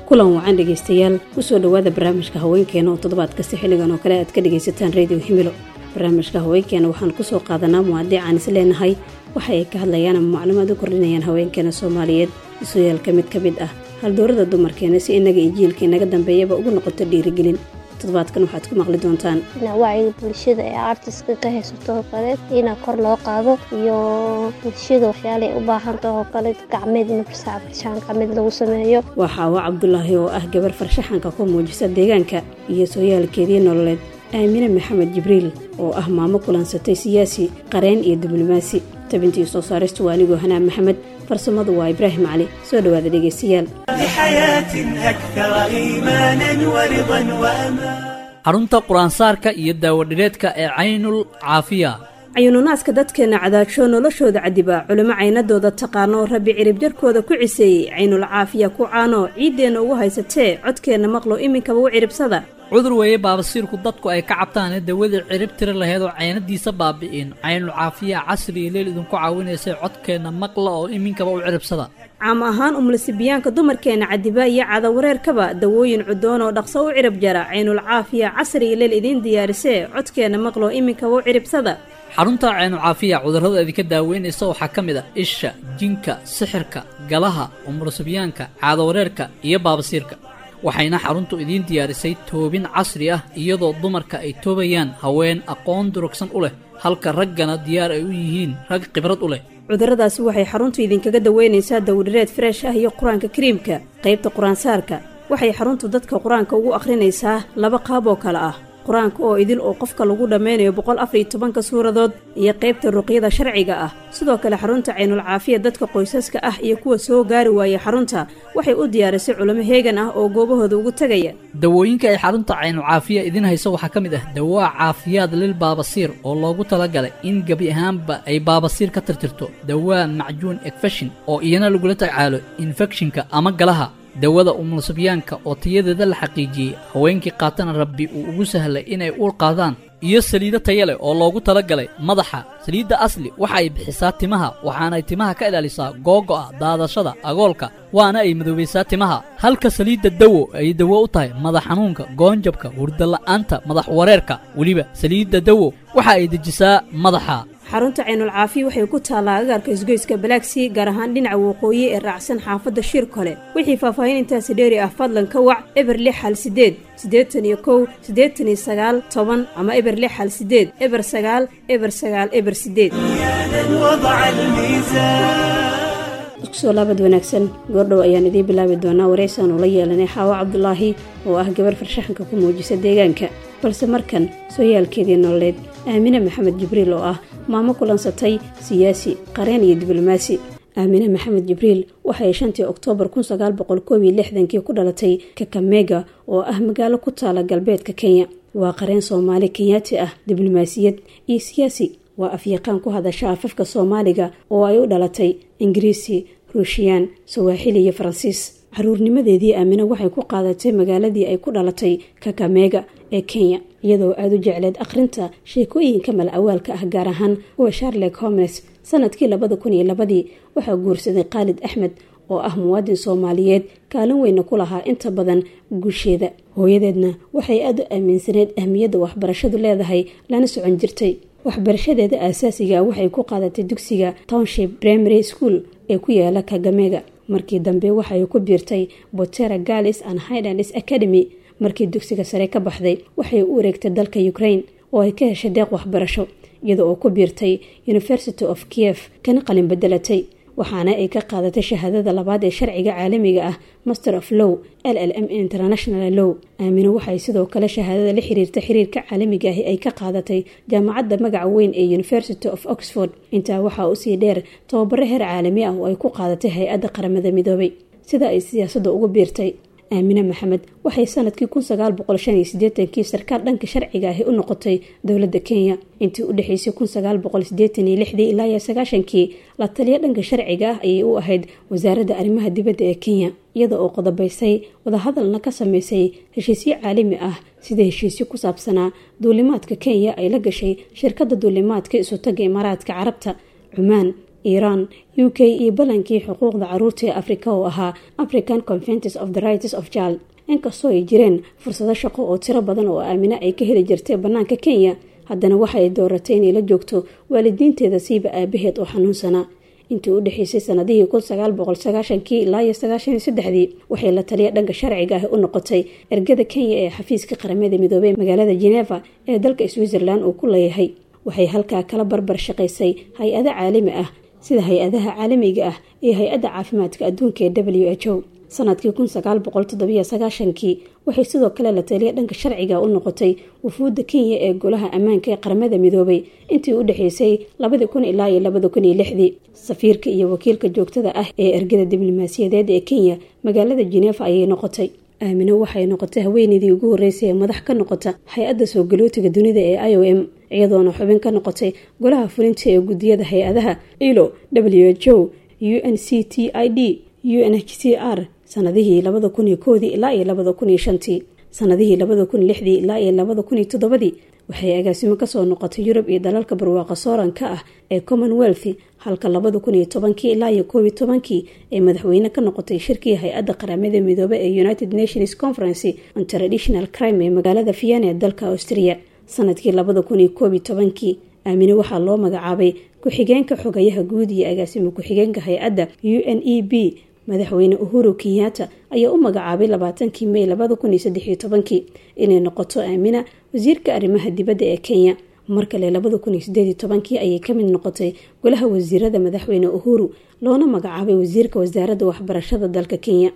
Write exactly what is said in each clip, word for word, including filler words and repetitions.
kulan wacan dhegaystayaal kusoo dhawaada barnaamijka haweenkeena oo toddobaad kasta xilligan oo kale aad ka dhagaysataan radio himilo. barnaamijka haweenkeena waxaan kusoo qaadanaa muwaadiic aan is leenahay waxa ay ka hadlayaan ama macluumaad u kordhinayaan haweenkeena Soomaaliyeed isuyaal ka mid ka mid ah haldoorada dumarkeena si inaga iyo jiilka inaga dambeeyaba ugu noqoto dhiirigelin. toddobaadkan waxaad ku maqli doontaan wacyiga bulshada ee artiska ka haysato oo kale in kor loo qaado iyo bulshada waxyaalo ay u baahan tahay oo kale gacmeed in farshaxan gacmeed lagu sameeyo. waxa waa Cabdullaahi oo ah gabar farshaxanka ku muujisa deegaanka iyo sooyaalkeedii nololeed. Aamina Maxamed Jibriil oo ah maamo kulansatay siyaasi qareen iyo diblomaasi. tabintii soo saarista waa anigoo Hanaa Maxamed, farsamadu waa Ibraahim Cali. soo dhawaada dhegaystayaal. xarunta quraansaarka iyo daawadhireedka ee Caynul Caafiya. cayuununaaska dadkeena cadaajo noloshooda cadiba culimo caynadooda taqaano rabbi cirib jarkooda ku ciseeyey Caynul Caafiya ku caano ciideena ugu haysatee codkeena maqlo iminkaba u ciribsada. cudur weeye baabasiirku dadku ay ka cabtaan dawadii cirib tira lahayd oo caynadiisa baabi'in. Caynul Caafiya casri iyo leel idinku caawinaysa codkeena maqla oo iminkaba u ciribsada. caam ahaan umlasibiyaanka dumarkeena cadiba iyo cadawareerkaba dawooyin cudoon oo dhaqso u cirib jara. Caynul Caafiya casri iyo leel idin diyaarisee codkeena maqlo iminkaba u ciribsada. xarunta Caynul Caafiya cudurrada idinka daaweynaysa waxaa ka mid ah isha, jinka, sixirka, galaha, umlasibiyaanka, cadawareerka iyo baabasiirka. waxayna xaruntu idiin diyaarisay toobin casri ah iyadoo dumarka ay toobayaan haween aqoon durugsan u leh halka raggana diyaar ay u yihiin rag khibrad u leh. cudurradaasi waxay xaruntu idinkaga daweynaysaa dawdhireed fresh ah iyo qur-aanka kariimka. qaybta qur-aansaarka waxay xaruntu dadka qur-aanka ugu akhrinaysaa laba qaab oo kale ah: qur-aanka oo idil oo qofka lagu dhammaynayo boqol afar iyo tobanka suuradood iyo qaybta ruqyada sharciga ah. sidoo kale xarunta Caynul Caafiya dadka qoysaska ah iyo kuwa soo gaari waaya xarunta waxay u diyaarisay culimo heegan ah oo goobahooda ugu tagaya. dawooyinka ay xarunta Caynul Caafiya idin hayso waxaa ka mid ah dawaa caafiyaad lil baabasiir oo loogu talagalay in gabi ahaanba ay baabasiir ka tirtirto. dawaa macjuun infection oo iyana lagula tacaalo infectionka ama galaha. dawada umulsibyaanka oo tayadeeda la xaqiijiyey haweenkii qaatana rabbi uu ugu sahlay inay uur qaadaan. iyo saliido tayo leh oo loogu talagalay madaxa. saliidda asli waxa ay bixisaa timaha waxaanay timaha ka ilaalisaa googo'a, daadashada, agoolka, waana ay madoobaysaa timaha. halka saliidda dawo ay dawo u tahay madax xanuunka, goonjabka, hurdala'aanta, madax wareerka. weliba saliidda dawo waxa ay dejisaa madaxa. xarunta Caynul Caafiya waxay ku taalaa agaarka isgoyska Balaaksi gaar ahaan dhinaca waqooyi ee raacsan xaafadda Shirkole. wixii faahfaahin intaasi dheeri ah fadlan ka wac eber lix hal sideed siddeetan iyo kow siddeetan iyo sagaal toban ama eber lix hal sideed eber sagaal eber sagaal eber sideed. soo laabad wanaagsan. goordhow ayaan idiin bilaabi doonaa wareysan oo la yeelanay Xaawo Cabdullaahi oo ah gabar farshaxanka ku muujisa deegaanka. balse markan sooyaalkeedii nololeed. Aamina Maxamed Jibriil oo ah maamo kulansatay siyaasi qareen iyo diblomaasi. Aamina Maxamed Jibriil waxay shantii Oktoobar kun sagaal boqol koob iyo lixdan-kii ku dhalatay Kakamega oo ah magaalo ku taala galbeedka Kenya. waa qareen Soomaali Kenyaati ah, diblomaasiyad iyo siyaasi. waa afyaqaan ku hadasha afafka Soomaaliga oo ay u dhalatay Ingiriisi, Ruushiyaan, Sawaaxili iyo Faransiis. caruurnimadeedii Aamina waxay ku qaadatay magaaladii ay ku dhalatay Kakamega ee Kenya iyadoo aad u jecleed akhrinta sheekooyinka mal-awaalka ah gaar ahaan kuwa Sherlock Holmes. sanadkii labada kun iyo labadii waxaa guursaday Khaalid Axmed oo ah muwaadin Soomaaliyeed kaalin weyna ku lahaa inta badan guusheeda. hooyadeedna waxay aad u aaminsaneed ahmiyadda waxbarashadu leedahay lana socon jirtay. waxbarashadeeda aasaasiga waxay ku qaadatay dugsiga Township Primary School ee ku yaala Kakamega. markii dambe waxay ku biirtay Botera Girls and Highlands Academy. markii dugsiga sare ka baxday waxay u wareegtay dalka Ukraine oo ay ka heshay deeq waxbarasho iyada oo ku biirtay University of Kiev kana qalin bedelatay. waxaana ay ka qaadatay shahaadada labaad ee sharciga caalamiga ah Master of Law L L M International Law. Aamina waxay sidoo kale shahaadada la xiriirta xiriirka caalamiga ah ay ka qaadatay jaamacadda magaca weyn ee University of Oxford. intaa waxaa u sii dheer tababaro heer caalami ah oo ay ku qaadatay hay-adda qaramada midoobay. sida ay siyaasadda ugu biirtay Aamina Maxamed waxay sanadkii kun sagaal boqol shan iyo siddeetan-kii sarkaal dhanka sharciga ah u noqotay dowladda Kenya. intii u dhaxaysay kun sagaal boqol siddeetan iyo lix ilaa sagaashan-kii la taliya dhanka sharciga ah ayay u ahayd wasaaradda arrimaha dibadda ee Kenya iyada oo qodobaysay wadahadalna ka sameysay heshiisyo caalami ah sida heshiisyo ku saabsanaa duulimaadka Kenya ay la gashay shirkadda duulimaadka isu taga Imaaraadka Carabta, Cumaan, iiraan, u k iyo ballankii xuquuqda carruurta ee afrika oo ahaa African Conference of the Rights of Child. inkastoo ay jireen fursado shaqo oo tiro badan oo Aamina ay ka heli jirtay bannaanka Kenya, haddana waxay dooratay inay la joogto waalidiinteeda siiba aabaheed oo xanuunsanaa. intii u dhaxaysay sanadihii kun sagaal boqol sagaashankii ilaa iyo sagaashan iyo saddexdii waxay la taliya dhanka sharciga ah u noqotay ergada Kenya ee xafiiska qaramada midoobay magaalada Geneva ee dalka Switzerland oo ku leeyahay. waxay halkaa kala barbar shaqaysay hay-ado caalami ah sida hay-adaha caalamiga ah iyo hay-adda caafimaadka adduunka ee W H O. sanadkii kun sagaal boqol toddoba iyo sagaashankii waxay sidoo kale la taliya dhanka sharciga u noqotay wufuudda Kenya ee golaha ammaanka ee qaramada midoobay intii u dhaxaysay labada kun ilaa iyo labada kun iyo lixdii. safiirka iyo wakiilka joogtada ah ee ergada diblomaasiyadeed ee Kenya magaalada Geneva ayay noqotay. Aamina waxay noqotay haweeneydii ugu horeysay ee madax ka noqota hay-adda soo galootiga dunida ee I O M, iyadoona xubin ka noqotay golaha fulinta ee gudiyada hay-adaha I L O, W H O, U N C T I D, U N H C R sanadihii labada kun iyo koodii ilaa iyo labada kun iyo shantii. sanadihii labada kun iyo lixdii ilaa iyo labada kun iyo toddobadii waxay agaasimo kasoo noqotay Yurub iyo dalalka barwaaqa sooranka ah ee Commonwealth, halka labada kun iyo tobankii ilaa iyo koob iyo tobankii ay madaxweyne ka noqotay shirkii hay-adda qaramada midoobay ee United Nations Conference on Traditional Crime ee magaalada Vienna ee dalka Austria. sanadkii labada kun iyo koob iyo tobankii Aamina waxaa loo magacaabay ku-xigeenka xogayaha guud iyo agaasimo ku-xigeenka hay-adda U N E B. madaxweyne Uhuru Kenyatta ayaa u magacaabay labaatankii May labada kun iyo saddex iyo tobankii inay noqoto Aamina wasiirka arrimaha dibadda ee Kenya. mar kale labada kun iyo siddeed iyo tobankii ayay ka mid noqotay golaha wasiirada madaxweyne Uhuru, loona magacaabay wasiirka wasaaradda waxbarashada dalka Kenya.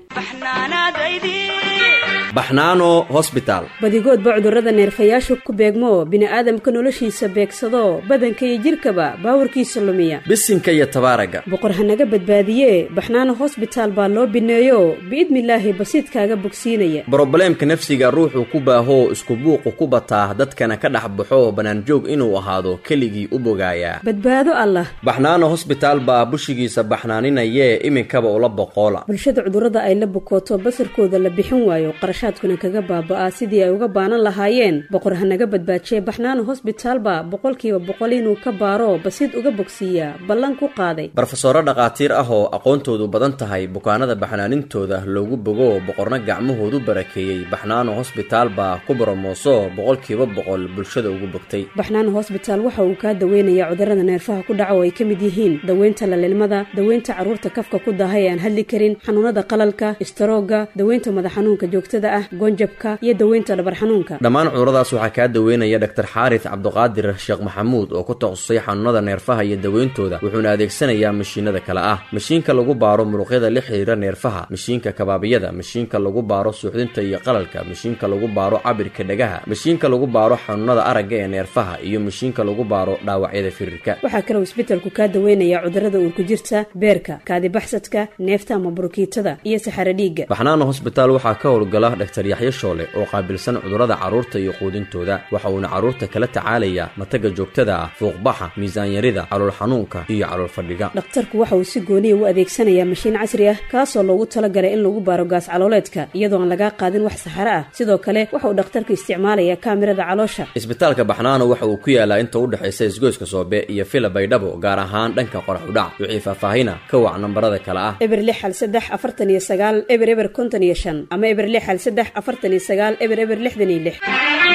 Baxnaano Hospital. badigoodba cudurrada neerfayaasha ku beegmo bini'aadamka noloshiisa beegsado badanka iyo jirkaba baawarkiisa lumiya. bisinka iyo tabaaraga. boqor hanaga badbaadiye Baxnaano Hospital baa loo bineeyo biidmilaahi basiidkaaga bogsiinaya. Problemka nafsiga ruuxu ku baaho isku buuq ku bataa dadkana ka dhax baxo banaan joog inuu ahaado keligii u bogaaya. badbaado Allah. Baxnaano Hospital baa bushigiisa baxnaaninaya iminkaba ula boqola. bulshada cudurrada ay la bukooto basarkooda la bixin waayo qarashaadkuna kaga baabaa sidii ay uga baanan lahaayeen. boqor hanaga badbaajiye Baxnaano Hospital baa boqolkiiba boqol inuu ka baaro basiid uga bogsiiya ballan ku qaaday. barofesoro dhaqaatiir ah oo aqoontoodu badan tahay bukaanada baxnaanintooda loogu bogo boqorna gacmahoodu barakeeyay. Baxnaano Hospital baa ku baromooso boqolkiiba boqol bulshada ugu bogtay. Baxnaano Hospital waxa uu ka daweynayaa cudurrada neerfaha ku dhaco ay kamid yihiin daweynta lalilmada, daweynta caruurta kafka ku dahay aan hadli karin, xanuunada qalalka, istaroogga, daweynta madax xanuunka joogtada ah, goonjabka iyo daweynta dhabar xanuunka. dhammaan cuduradaas waxaa ka daweynaya Dr. Xaarith Cabdiqaadir Sheekh Maxamuud oo ku takhasusay xanuunada neerfaha iyo daweyntooda. wuxuuna adeegsanayaa mashiinada kala ah: mashiinka lagu baaro muruqyada la xiriira neerfaha, mashiinka kabaabiyada, mashiinka lagu baaro suuxdinta iyo qalalka, mashiinka lagu baaro cabirka dhagaha, mashiinka lagu baaro xanuunada aragga ee neerfaha iyo mashiinka lagu baaro dhaawacyada firirka. waxaa kale oo isbitaalku ka daweynayaa cudurrada uur ku jirta, beerka, kaadi baxsadka, neefta ama burukiitada iyo saxaro dhiigga. Baxnaano Hospital waxaa ka howlgala Dr. Yaxye Shoole oo qaabilsan cudurrada caruurta iyo quudintooda. waxa uuna caruurta kala tacaalayaa mataga joogtada ah, fuuqbaxa, miisaan yarida, calool xanuunka iyo calool fadhiga. dhakhtarku waxa uu si gooniya u adeegsanayaa mashiin casri ah kaasoo loogu talagalay in lagu baaro gaas calooleedka iyadoo aan laga qaadin wax saxaro ah. sidoo kale waxa uu dhakhtarku isticmaalayaa kaamirada caloosha. isbitaalka Baxnaano waxa uu ku yaalaa inta u dhaxaysa isgoyska Soobe iyo Fila Baydhabo, gaar ahaan dhanka qorax u dhac. wixii faahfaahina ka wac nambarada kala ah eber lix hal saddex afartan iyo sagaal eber eber konton iyo shan ama eber lix hal saddex afartan iyo sagaal eber eber lixdan iyo lix.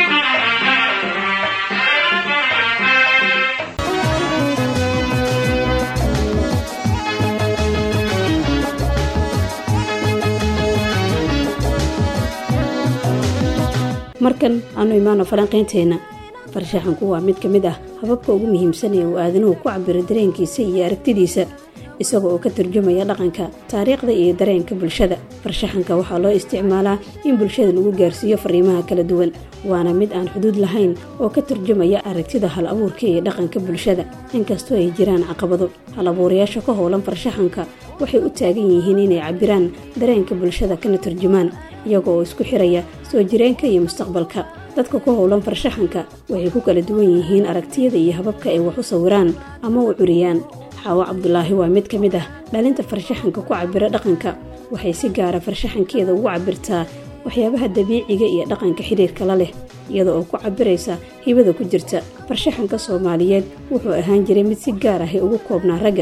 markan aanu imaano falanqaynteena. farshaxanku waa mid ka mid ah hababka ugu muhiimsan ee uu aadanuhu ku cabiro dareenkiisa iyo aragtidiisa, isagoo oo ka turjumaya dhaqanka, taariikhda iyo dareenka bulshada. farshaxanka waxaa loo isticmaalaa in bulshada lagu gaarsiiyo fariimaha kala duwan, waana mid aan xuduud lahayn oo ka turjumaya aragtida hal abuurka iyo dhaqanka bulshada. inkastoo ay jiraan caqabado, hal abuurayaasha ka howlan farshaxanka waxay u taagan yihiin inay cabiraan dareenka bulshada kana turjumaan, iyaga oo isku xiraya soo jireenka iyo mustaqbalka. dadka ku howlan farshaxanka waxay ku kala duwan yihiin aragtiyada iyo hababka ay wax u sawiraan ama u curiyaan. Xaawo Cabdulaahi waa mid ka mid ah dhalinta farshaxanka ku cabira dhaqanka. waxay si gaara farshaxankeeda ugu cabirtaa waxyaabaha dabiiciga iyo dhaqanka xiriirka la leh, iyada oo ku cabiraysa hibada ku jirta. farshaxanka Soomaaliyeed wuxuu ahaan jiray mid si gaar ah ugu koobnaa ragga,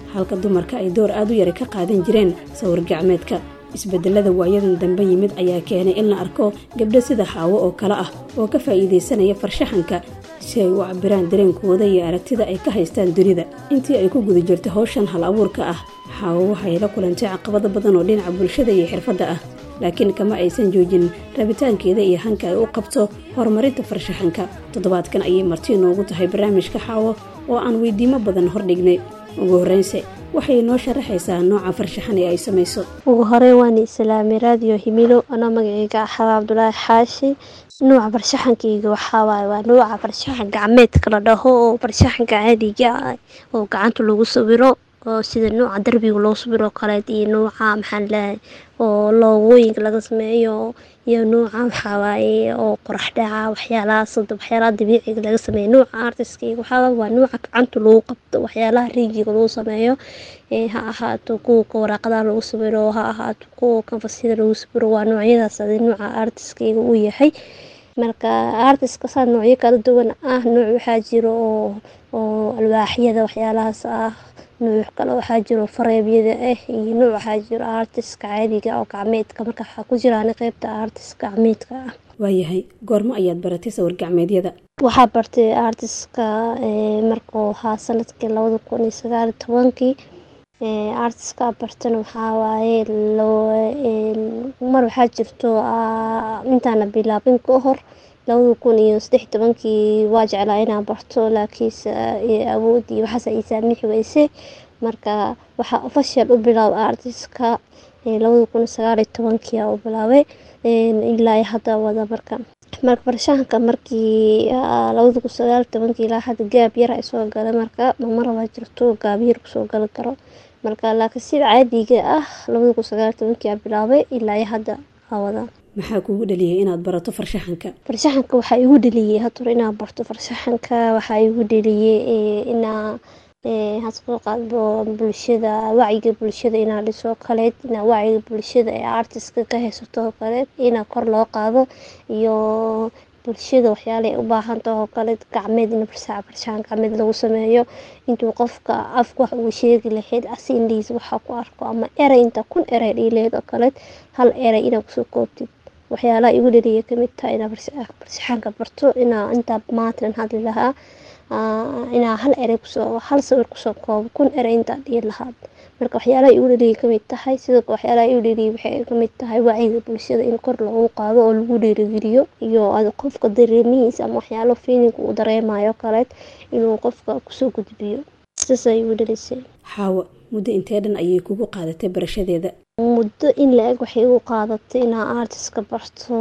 halka dumarka ay door aad u yara ka qaadan jireen sawir gacmeedka. isbedelada waayadan dambe yimid ayaa keenay in la arko gabdho sida Xaawo oo kale ah oo ka faa'iideysanaya farshaxanka si ay u cabiraan dareenkooda iyo aragtida ay ka haystaan dunida. intii ay ku guda jirtay hawshan hal abuurka ah, Xaawo waxay la kulantay caqabado badan oo dhinaca bulshada iyo xirfadda ah, laakiin kama aysan joojin rabitaankeeda iyo hanka ay u qabto horumarinta farshaxanka. toddobaadkan ayay marti inoogu tahay barnaamijka Xaawo oo aan weydiimo badan hordhignay. ugu horreynse waxay noo sharaxaysaa nooca farshaxan ee ay samayso. ugu horreyn waan islaamay raadiyo himilo ana magacayga Xaawo Cabdulaahi Xaashi. nooca farshaxankayga waxaa waaye waa nooca farshaxan gacmeedka la dhaho oo farshaxanka caadiga ah oo gacanta lagu sawiro oo sida nooca darbiga loo sawiro kale iyo nooca maxaan lahayn oo loogooyinka laga sameeyo iyo nooca waxaa waaye oo qorax dhaca waxyaalaha sida waxyaalaha dabiiciga laga sameeyo. nooca artiskayga waxaa waa nooca gacanta lagu qabto waxyaalaha riijiga lagu sameeyo ee ha ahaato kuwa waraaqada lagu sawiro ha ahaato kuwa kanfasida lagu sawiro. waa noocyadaas adii nooca artiskayga uu yahay. marka artiska saa noocyo kala duwan ah nooc waxaa jiro oo oo alwaaxyada waxyaalahaas ah, nooc kale waxaa jiro fareebyada ah, iyo nooc waxaa jiro artiska caadiga oo gacmeedka. marka waxaa ku jiraan qaybta artiska gacmeedka ah. waayahay goormo ayaad baratay sawir gacmeedyada? waxaa bartay artiska markuu ahaa sanadkii labada kun iyo sagaal iyo tobankii. artiska bartana waxaa waaye mar waxaa jirto intaana bilaabin ka hor labada kun iyo saddex iyo tobankii waa jeclaa inaan barto laakiinse awood iyo waxaas ay saamixi weysay. marka waxaa official u bilaabay artiska labada kun iyo sagaal iyo tobankii u bilaabay ilaa hadda wada. marka marka farshaxanka markii labada kun iyo sagaal iyo tobankii ilaa hadda gaab yar ay soo galay. marka mar waa jirto gaab yar kusoo gali karo. marka laakiin sida caadiga ah labada kun iyo sagaal iyo tobankii bilaabay ilaa hadda wada. maxaa kugu dhaliyay inaad barato farshaxanka? farshaxanka waxaa igu dhaliyay hadda inaan barto farshaxanka. waxaa igu dhaliyay inaa hasoo qaadbo bulshada wacyiga bulshada inaa dhiso kale inaa wacyiga bulshada ee artiska ka haysato kale inaa kor loo qaado iyo bulshada waxyaalaha u baahan tahay kale gacmeed in farshaxan gacmeed lagu sameeyo. intuu qofka afka wax uu sheegi lahayd asindiis waxa ku arko ama eray inta kun eray dhiileed oo kale hal eray inaa kusoo koobtid. waxyaalaha igu dhaliyay kamid tahay inaa farshaxanka barto inaa inta maatan hadli lahaa inaa hal eray kusoo hal sawir kusoo koobo kun eray inta dhiil lahaad. marka waxyaalaha igu dhaliyay kamid tahay sidoo kale waxyaalaha igu dhaliyay waxay kamid tahay wacyiga bulshada in kor loogu qaado oo lagu dhiirigeliyo iyo qofka dareemihiisa ama waxyaalo feeling uu dareemayo kale inuu qofka kusoo gudbiyo. sidaas ay igu dhalisay. Xaawo muddo intee dhan ayay kugu qaadatay barashadeeda? muddo in la eg waxay igu qaadatay inaan artiska barto.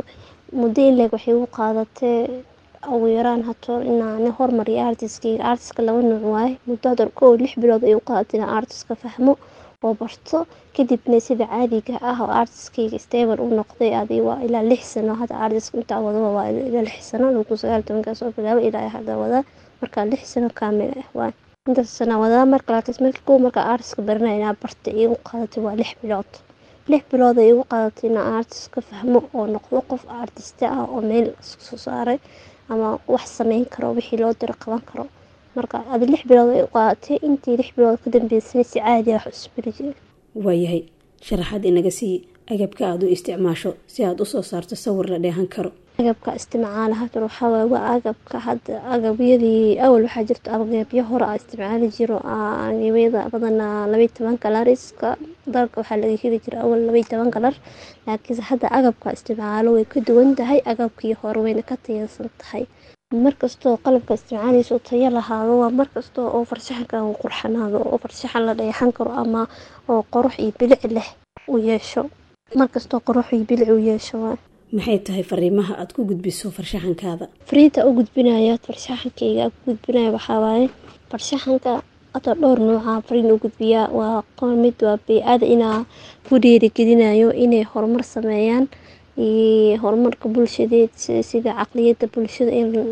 muddo in la eg waxay igu qaadatay ugu yaraan hato inaan horumariyo artiskayga. artiska laba nooc waaye. muddo hadda koo lix bilood ay u qaadatay inaan artiska fahmo oo barto kadibna sida caadiga ah oo artiskayga stable u noqday adii waa ilaa lix sano. hadda artiska inta wada waa ilaa lix sano labada kun iyo sagaal iyo tobankii soo bilaabay ilaa hadda wada. marka lix sano kaamil ah waa inta sano wada. marka laakiin markii koo marka artiska baranay inaan bartay igu qaadatay waa lix bilood. lix bilood ay igu qaadatay inaan artiska fahmo oo noqdo qof artist ah oo meel soo saaray ama wax sameyn karo wixii loo diro qaban karo. marka aad lix bilood ay u qaadatay intii lix bilood ka dambeysay si caadi ah u isbirjay. waayahay sharaxaad inaga sii agabka aad u isticmaasho si aad u soo saarto sawir la dheehan karo. agabka isticmaalaha waxaa waaye waa agabka hadda agabyadii awal waxaa jirto agabyo hore aan isticmaali jiro agabyada badanaa laba iyo toban kalariska dalka waxaa laga heli jiray awal laba iyo toban kalar. laakiin hadda agabka isticmaalo way ka duwan tahay agabkii hore wayna ka tayaysan tahay. markastoo qalabka isticmaalkiisu tayo lahaado waa markastoo oo farshaxanka uu qurxanaado oo farshaxan la dheehan karo ama oo qurux iyo bilic leh uu yeesho. markastoo qurux iyo bilic uu yeesho. maxay tahay fariimaha aad ku gudbiso farshaxankaada? fariinta u gudbinayo farshaxankayga ku gudbinayo waxaa waaye farshaxanka hada dhowr nooca fariin u gudbiyaa. waa qoon mid waa bey'ada inaa ku dhiirigelinayo inay horumar sameeyaan iyo horumarka bulshadeed sida caqliyada bulshada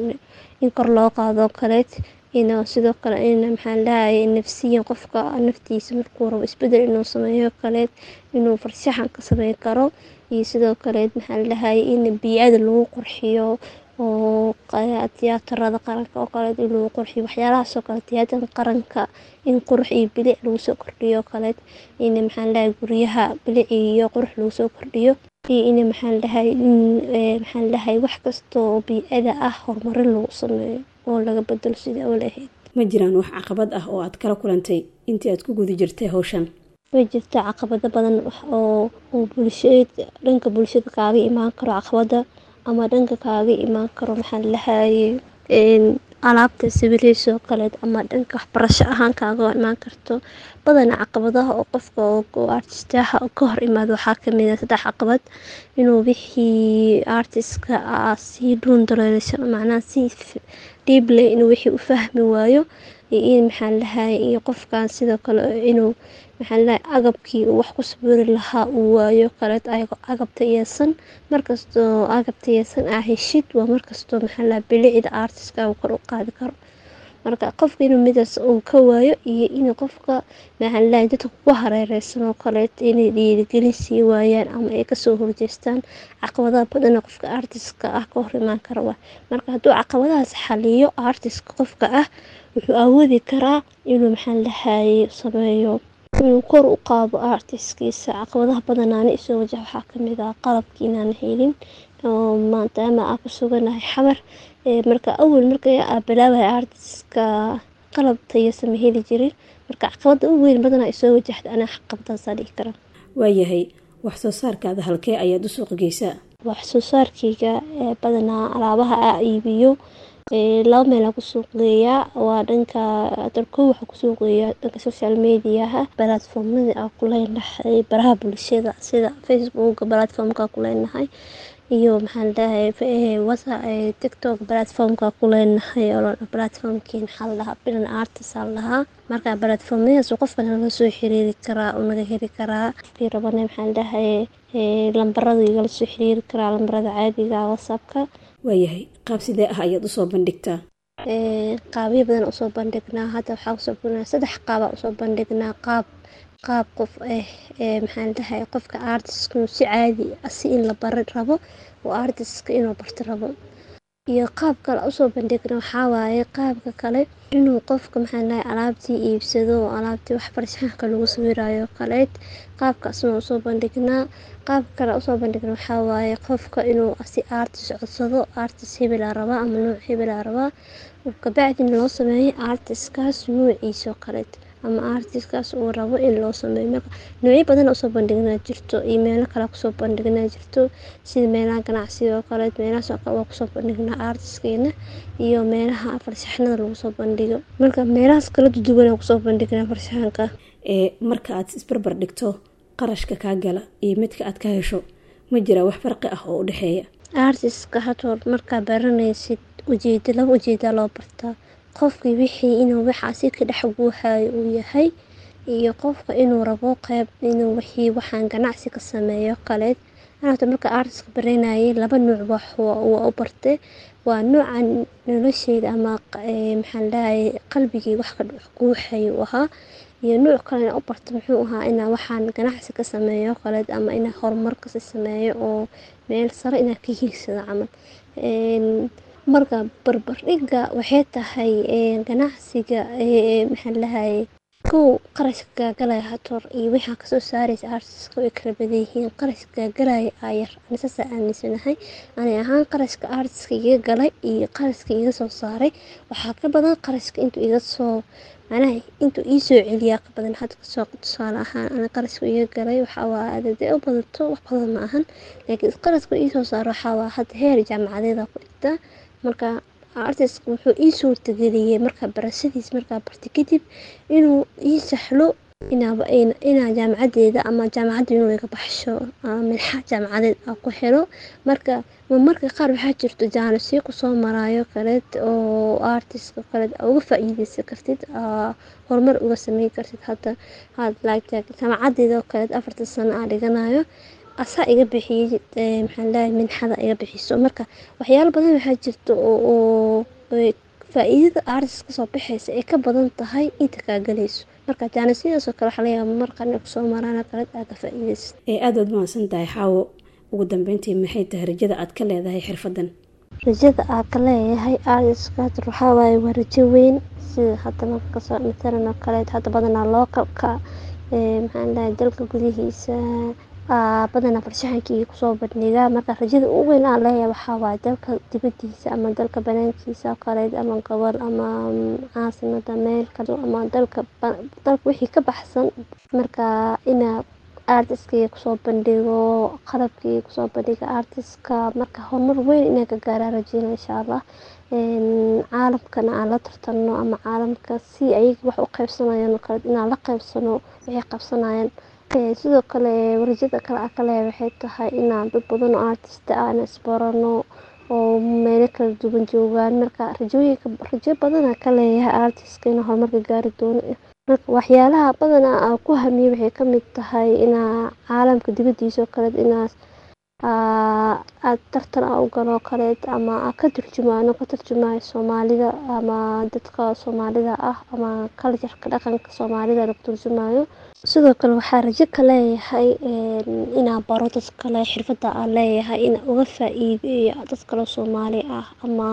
in kor loo qaado kale inuu sidoo kale in maxaan lahaayay nafsiyan qofka naftiisa markuu rabo isbedel inuu sameeyo kale inuu farshaxan ka sameyn karo iyo sidoo kale maxaan lahaayay in biyada lagu qurxiyo oo tiyaatarada qaranka oo kale in lagu qurxiyo waxyaalahaas oo kale tiyaatarka qaranka in qurux iyo bilic lagu soo kordhiyo kale in maxaan dhahay guryaha bilic iyo qurux lagu soo kordhiyo iyo in maxaan dhahay maxaan dhahay wax kasta oo biicada ah horumarin lagu sameeyo oo laga bedelo sidii ay lahayd. ma jiraan wax caqabad ah oo aad kala kulantay intii aad ku guda jirtay hawshan? way jirtaa caqabado badan oo oo bulshada dhanka bulshada kaaga imaan karo caqabada ama dhanka kaaga imaan karo maxaan lahaay een alaabta sawirayso kale ama dhanka waxbarasho ahaan kaaga imaan karto badan caqabadaha oo qofka oo artistaha ka hor imaado waxaa kamid ah saddex caqabad inuu wixii artistka ah si dhuun dareelayso macnaha si deep leh inuu wixii u fahmi waayo iyo maxaan lahaay iyo qofkan sidoo kale inuu maxaan lahaay agabkii uu wax ku sawiri lahaa uu waayo kale ayagoo agabta iysan markastoo agabta iysan ah heshid waa markastoo maxaan lahaay bilicda artistka uu kor u qaadi karo marka qofka inuu midaas uu ka waayo iyo in qofka maxaan lahaay dadka ku hareereysan oo kale inay dhiirigelin sii waayaan ama ay kasoo horjeestaan caqabadaha badan qofka artistka ah ka hor imaan kara marka hadduu caqabadahaas xaliyo artistka qofka ah wuxuu awoodi karaa inuu maxaan lahaay sameeyo inuu kor u qaado artistkiisa. caqabadaha badanaana isoo wajah waxaa kamid ah qalabkii inaan helin oo maanta ama aan ku suganahay xamar marka awal marka aan bilaabay artistka qalab tayo sama heli jirin marka caqabada ugu weyn badanaa isoo wajahda ana caqabadaas aan dhihi karaa. waayahay wax soo saarkaada halkee ayaad u suuq geysaa? wax soo saarkayga badanaa alaabaha aan iibiyo laba meel aan ku suuq geeyaa waa dhanka dalko waxaan ku suuq geeyaa dhanka social mediaha platformada aan ku leenahay baraha bulshada sida Facebook platformka ku leenahay iyo maxaan dhahay WhatsApp TikTok platformka ku leenahay oo platformkiin xal laha bilan artist laha marka platformadaas qofka laga soo xiriiri karaa oo naga heli karaa fiirabana maxaan dhahay lambarada igala soo xiriiri karaa lambarada caadiga WhatsAppka. waayahay qaab sidee ah ayaad usoo bandhigtaa? qaabyo badan usoo bandhignaa hadda waxaa usoo bandhignaa saddex qaaba usoo bandhignaa qaab qaab qof eh maxaan dhahay qofka artistka si caadi asi in la baro rabo oo artistka inuu barto rabo iyo qaab kale usoo bandhignaa waxaa waaye qaabka kale inuu qofka maxaan dhahay alaabtii iibsado oo alaabtii waxbarashada lagu sawirayo kale qaabkaasna usoo bandhignaa. qaab kale usoo bandhignaa waxaa waaye qofka inuu asi artist codsado artist hebel raba ama nooc hebel raba kabacdina loo sameeyo artistkaas noociisa kale ama artistkaas uu rabo in loo sameeyo noocyo badan usoo bandhignaa jirto iyo meelo kale kusoo bandhignaa jirto sida meelaha ganacsiga oo kale meelahaas oo kale waa kusoo bandhignaa artistkeena iyo meelaha farshaxanada lagu soo bandhigo marka meelahaas kala duwan aan kusoo bandhignaa farshaxanka. ee marka aad isbarbar dhigto qarashka kaa gala iyo midka aad ka hesho ma jira wax farqi ah oo u dhexeeya? artistka haddii markaa baranaysid ujeedo laba ujeeda loo bartaa qofka wixii inuu waxaasi ka dhex guuxayo uu yahay iyo qofka inuu rabo qayb inuu wixii waxaan ganacsi ka sameeyo kale anata marka artistka baranayay laba nooc wax waa u bartay waa noocan nolosheeda ama maxaan dhahay qalbigii wax ka dhex guuxayo ahaa iyo nooc kale oo barto wuxuu ahaa inaa waxaan ganacsi ka sameeyo kale ama inaa horumar ka sameeyo oo meel sare inaa ka hiigsado camal. marka barbardhigga waxay tahay ganacsiga maxaan lahaay kow qarashka galaya hator iyo waxa kasoo saaraysa artistka way kala badan yihiin qarashka galaya ayar anisa aaminsanahay ani ahaan qarashka artistka iga galay iyo qarashka iga soo saaray waxaa ka badan qarashka intuu iga soo macnaha intuu ii soo celiyaa ka badan hadda kasoo tusaale ahaan ana qarashka iga galay waxaa waa adade u badato wax badan ma ahan laakiin qarashka ii soo saaro waxaa waa hadda heer jaamacadeeda ku dhigtaa marka artistka wuxuu ii soo tageliyay marka barashadiis marka bartay kadib inuu ii sahlo inaaba inaa jaamacadeeda ama jaamacadda inuu iga baxsho minxa jaamacadeed aan ku helo marka marka qaar waxaa jirto jaanisyo kusoo maraayo kale oo artistka kale uga faa'iideysan kartid horumar uga sameyn kartid hadda had like jaamacadeeda kale afartan sano aan dhiganayo asaa iga bixiyay maxaan leeyahay minxada iga bixiso marka waxyaalo badan waxaa jirto oo faa'iidada artist kasoo bixaysa ay ka badan tahay inta kaa galayso marka jaanisidaas oo kale waxaa laga yaabaa markaan kusoo maraan kale aad ka faa'iideyso. ee aad aad mahadsan tahay Xaawo ugu dambeyntii maxay tahay rajada aad ka leedahay xirfadan? rajada aan ka leeyahay artiska waxaa waaye waa rajo weyn sida hadda marka kasoo matalan oo kale hadda badanaa loo kabka maxaan dhahay dalka gudihiisa badanaa farshaxankii kusoo bandhigaa marka rajada ugu weyn aan leeyahay waxaa waaye dalka dibadiisa ama dalka banaankiisa oo kale ama gobol ama caasimada meel kale ama dalka dalka wixii ka baxsan marka inaa artiska kusoo bandhigo qalabkii kusoo bandhiga artiska marka horumar weyn inaan ka gaaraa rajeyna insha allah caalamkana aan la tartano ama caalamka si ayaga wax u qaybsanayaan kale inaan la qaybsano waxay qabsanayaan sidoo kale rajada kale aan ka leeyahay waxay tahay inaan dad badan oo artista aan isbarano oo meelo kala duwan joogaan marka rajooyinka rajo badan aan ka leeyahay artiska inaan horumarka gaari doono marka waxyaalaha badan aan ku hamiyo waxay ka mid tahay inaa caalamka dibadiisa oo kale inaa aad tartan u galo kale ama ka turjumaano ka turjumayo Soomaalida ama dadka Soomaalida ah ama culture-ka dhaqanka Soomaalida la turjumayo sidoo kale waxaa rajo ka leeyahay inaan baro dad kale xirfada aan leeyahay in uga faa'iideeyo dad kale Soomaali ah ama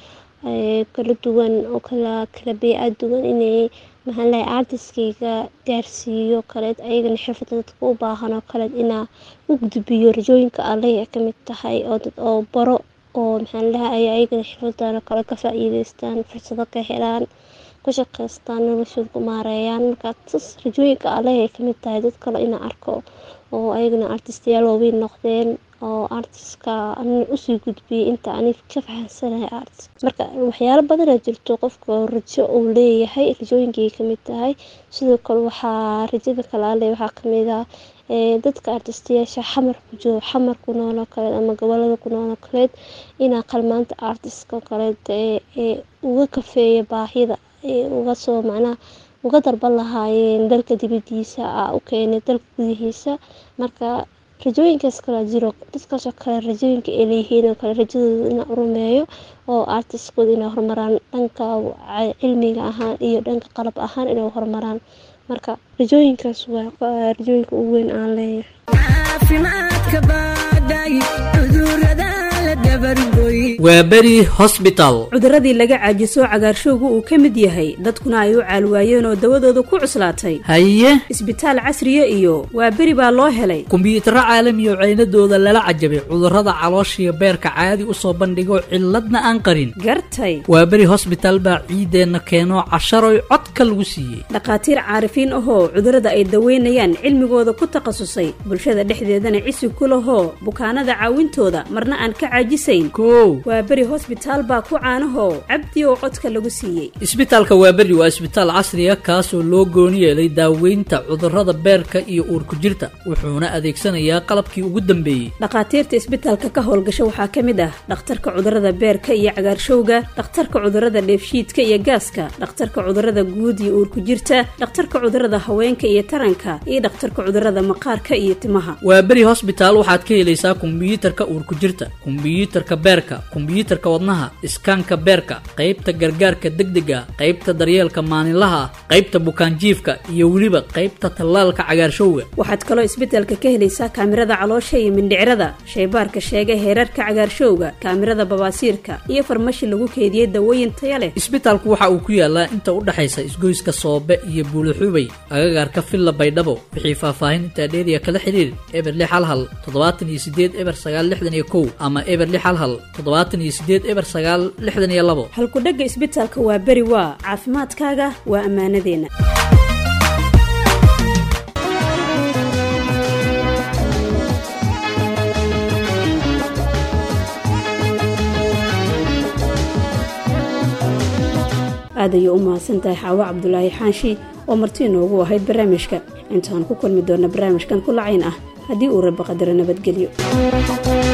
kala duwan oo kala kala beecad duwan inay maxaan leeyahay artiskayga gaarsiiyo kale ayagana xirfada dadka u baahan oo kale inaa u gudbiyo rajooyinka aan leeyahay ka mid tahay oo dad oo baro oo maxaan leeyahay ayagana xirfadana kale ka faa'iideystaan fursado ka helaan ku shaqeystaan noloshooda ku maareeyaan marka tas rajooyinka aan leeyahay ka mid tahay dad kale inaan arko oo ayagana artistayaal waaweyn noqdeen oo artiska aan u sii gudbiyay inta aan ka fahansanahay art marka waxyaalo badan oo jirto qofka rajo uu leeyahay rajooyinkii ka mid tahay sidoo kale waxaa rajada kale aan leeyahay waxaa ka mid ah ee dadka artistayaasha xamar ku jooga xamar ku nool kale ama gobolada ku nool kale inaa qalmaanta artiska kale ee uga kafeeyo baahida ee uga soo macnaa uga darban lahaayeen dalka dibadiisa u keenay dalka gudihiisa marka rajooyinkaas kala jiro dadkaas kale rajooyinka ay leeyihiin oo kale rajadooda inaan rumeeyo oo artiskooda inay horumaraan dhanka cilmiga ahaan iyo dhanka qalab ahaan inay horumaraan marka rajooyinkaas waa rajooyinka ugu weyn aan leeyahay caafimaadka baadhay cudurrada la dabargoy waa beri hospital cuduradii laga caajiso cagaarshowgu uu ka mid yahay dadkuna ay u caalwaayeen oo dawadooda ku cuslaatay haye isbitaal casriye iyo waa beri baa loo helay kumbiyuutarro caalami oo ceynadooda lala cajabay cudurrada calooshiyo beerka caadi u soo bandhigo cilladna aan qarin gartay waa beri hospital baa ciideenna keeno casharoy codka lagu siiyey dhakhaatiir caarifiin ahoo cudurrada ay daweynayaan cilmigooda ku takhasusay bulshada dhexdeedana cisi ku lahoo bukaanada caawintooda marna aan ka caajisayn kow waa beri hospital baa ku caanahoo cabdi oo codka lagu siiyey isbitaalka waa beri waa isbitaal casriya kaasoo loo gooni yeelay daaweynta cudurrada beerka iyo uurku jirta wuxuuna adeegsanayaa qalabkii ugu dambeeyey dhakhaatiirta isbitaalka ka howlgasha waxaa ka mid ah dhakhtarka cudurrada beerka iyo cagaarshowga dhakhtarka cudurrada dheefshiidka iyo gaaska dhakhtarka cudurrada guud iyo uurku jirta dhakhtarka cudurrada haweenka iyo taranka iyo dhakhtarka cudurrada maqaarka iyo timaha waa beri hospital waxaad ka helaysaa kumbiyuutarka uurku jirta kumbiyuutarka beerka kumbiyuutarka wadnaha iskaanka beerka qaybta gargaarka degdega qaybta daryeelka maalinlaha qaybta bukaanjiifka iyo weliba qaybta tallaalka cagaarshowga waxaad kaloo isbitaalka ka helaysaa kaamirada caloosha iyo mindhicirada shaybaarka sheega heerarka cagaarshowga kaamirada babaasiirka iyo farmashi lagu keediyey dawooyin taya leh isbitaalku waxa uu ku yaalaa inta u dhaxaysa isgoyska soobe iyo buulaxubay agagaarka villa baydhabo wixii faahfaahin intaa dheeriya kala xiriir eber lix hal hal toddobaatan iyo sideed eber sagaal lixdan iyo kow ama eber lix hal hal toddobaatan iyo sideed eber sagaal lixdan iyo labo halkudhagga isbitaalka waa beri waa caafimaadkaaga waa ammaanadeenna aad ayuu u mahadsantahay xaawo cabdulaahi xaanshi oo marti inoogu ahayd barnaamijka intaan ku kulmi doona barnaamijkan ku lacayn ah haddii uu rabbi qadaro nabadgelyo.